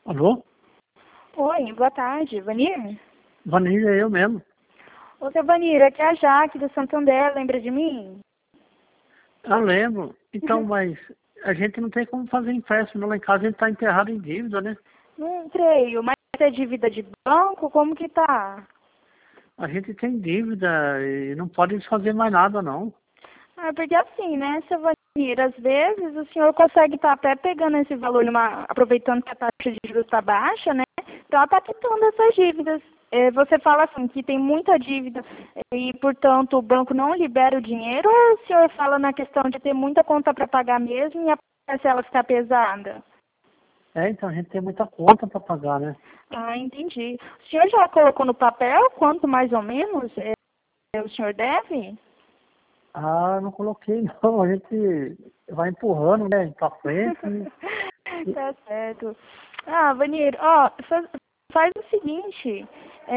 Alô? Oi, boa tarde, Vanir? Vanilla, é eu mesmo. Ô, seu Vanir, aqui é a Jaque do Santander, lembra de mim? Eu lembro. Então, mas a gente não tem como fazer empréstimo lá em casa, a gente está enterrado em dívida, né? Não creio, mas é dívida de banco? Como que tá? A gente tem dívida e não pode fazer mais nada, não. Ah, porque assim, né, seu Vanir, às vezes o senhor consegue estar até pegando esse valor, aproveitando que a taxa de juros está baixa, né, para estar quitando essas dívidas. Você fala assim, que tem muita dívida e, portanto, o banco não libera o dinheiro, ou o senhor fala na questão de ter muita conta para pagar mesmo e a parcela ficar pesada? Então a gente tem muita conta para pagar, né? Ah, entendi. O senhor já colocou no papel quanto mais ou menos o senhor deve? Ah, não coloquei não, a gente vai empurrando, né, para frente. E- Tá certo. Ah, Vanir, ó, faz o seguinte,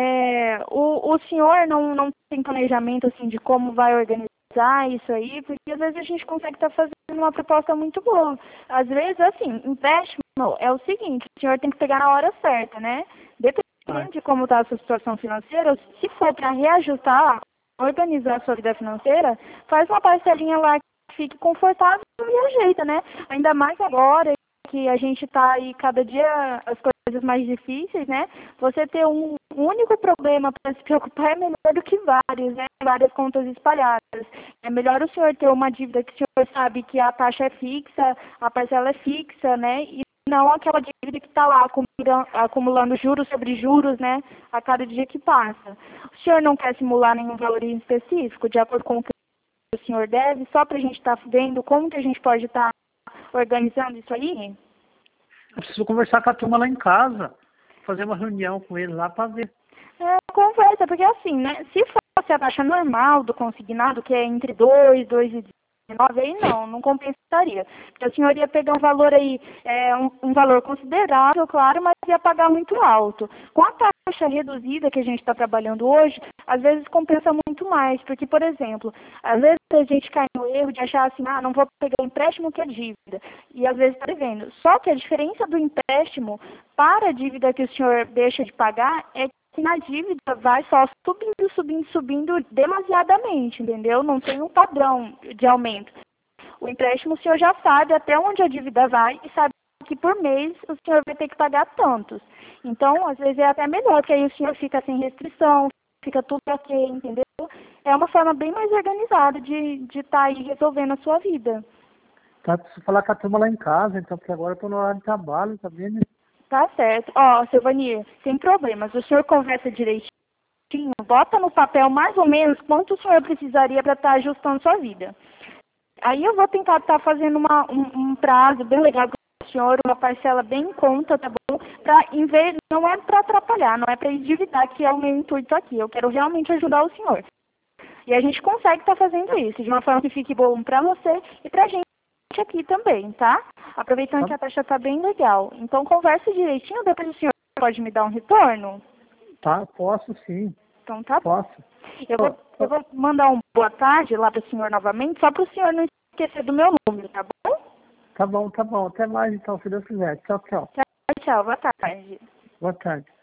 o senhor não tem planejamento assim de como vai organizar isso aí, porque às vezes a gente consegue estar fazendo uma proposta muito boa. Às vezes, assim, empréstimo é o seguinte, o senhor tem que pegar na hora certa, né? ah, Dependendo de como está a sua situação financeira, se for para reajustar, organizar a sua vida financeira, faz uma parcelinha lá que fique confortável e ajeita, né? Ainda mais agora que a gente está aí cada dia as coisas mais difíceis, né? Você ter um único problema para se preocupar é melhor do que vários, né? Várias contas espalhadas. É melhor o senhor ter uma dívida que o senhor sabe que a taxa é fixa, a parcela é fixa, né? E não aquela dívida que está lá acumulando juros sobre juros, né? A cada dia que passa. O senhor não quer simular nenhum valor em específico, de acordo com o que o senhor deve, só para a gente estar vendo como que a gente pode estar organizando isso aí? eu preciso conversar com a turma lá em casa, fazer uma reunião com eles lá para ver. Conversa, porque assim, né? Se fosse a taxa normal do consignado, que é entre 2,19, aí não compensaria. Porque a senhora ia pegar um valor aí, um valor considerável, claro, mas ia pagar muito alto. Com a taxa reduzida que a gente está trabalhando hoje, às vezes compensa muito mais. Porque, por exemplo, às vezes a gente cai no erro de achar assim, não vou pegar empréstimo que é dívida. E às vezes está devendo. Só que a diferença do empréstimo para a dívida que o senhor deixa de pagar é que na dívida vai só subindo demasiadamente, entendeu? Não tem um padrão de aumento. O empréstimo o senhor já sabe até onde a dívida vai e sabe que por mês o senhor vai ter que pagar tantos. Então, às vezes é até melhor, porque aí o senhor fica sem restrição, fica tudo ok, entendeu? É uma forma bem mais organizada de estar aí resolvendo a sua vida. Tá, preciso falar com a turma lá em casa, então, porque agora eu estou no horário de trabalho, tá vendo? Tá certo. Ó, seu Vanir, sem problemas. O senhor conversa direitinho, bota no papel mais ou menos quanto o senhor precisaria para estar ajustando sua vida. Aí eu vou tentar estar fazendo um prazo bem legal para o senhor, uma parcela bem em conta, tá bom? Não é para atrapalhar, não é para endividar, que é o meu intuito aqui. Eu quero realmente ajudar o senhor. E a gente consegue estar fazendo isso de uma forma que fique bom para você e para a gente aqui também, tá? Aproveitando Tá, que a taxa está bem legal. Então converse direitinho, depois o senhor pode me dar um retorno? tá, posso sim, Então tá bom. posso. Ó, Eu vou mandar um boa tarde lá para o senhor novamente, só para o senhor não esquecer do meu número, tá bom? tá bom, tá bom. Até mais então, se Deus quiser. Tchau, tchau. Tchau, tchau. Boa tarde. Boa tarde.